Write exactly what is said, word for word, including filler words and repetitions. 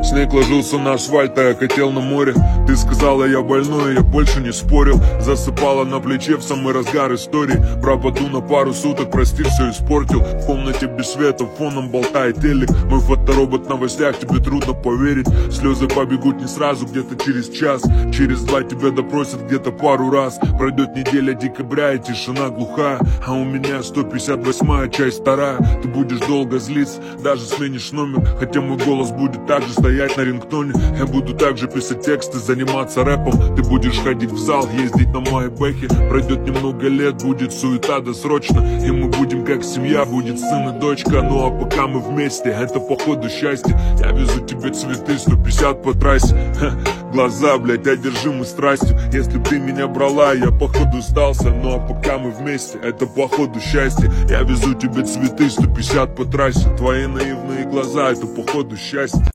Снег ложился на асфальт, а я катил на море. Ты сказала, я больной, я больше не спорил. Засыпала на плече в самый разгар истории. Пропаду на пару суток, прости, все испортил. В комнате без света, фоном болтает телек. Мой фоторобот в новостях, тебе трудно поверить. Слезы побегут не сразу, где-то через час. Через два тебя допросят где-то пару раз. Пройдет неделя декабря и тишина глухая. А у меня сто пятьдесят восьмая часть вторая. Ты будешь долго злиться, даже сменишь номер. Хотя мой голос будет также стоять на рингтоне. Я буду также писать тексты, заниматься рэпом. Ты будешь ходить в зал, ездить на майбэхе. Пройдет немного лет, будет суета досрочно. И мы будем как семья, будет сын и дочка. Ну а пока мы вместе, это походу счастье. Я везу тебе цветы, сто пятьдесят по трассе. Ха, глаза, блять, одержимы страстью. Если б ты меня брала, я походу сдался. Ну а пока мы вместе, это походу счастье. Я везу тебе цветы, сто пятьдесят по трассе. Твои наивные глаза, это походу счастье.